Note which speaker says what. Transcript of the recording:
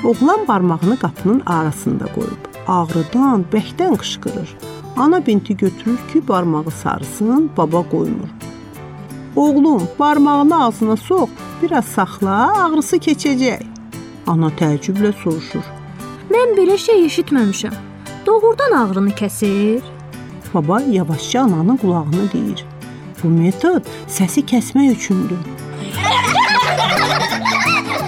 Speaker 1: Oğlan barmağını qapının arasında qoyub, ağrıdan, bəkdən qışqırır. Ana binti götürür ki, barmağı sarısın, baba qoymur. Oğlum, barmağını ağzına sox, biraz saxla, ağrısı keçəcək. Ana təəccüblə soruşur.
Speaker 2: Mən belə şey eşitməmişəm. Doğrudan ağrını kəsir?
Speaker 1: Baba yavaşca ananın qulağını deyir. Bu metod səsi kəsmək üçündür.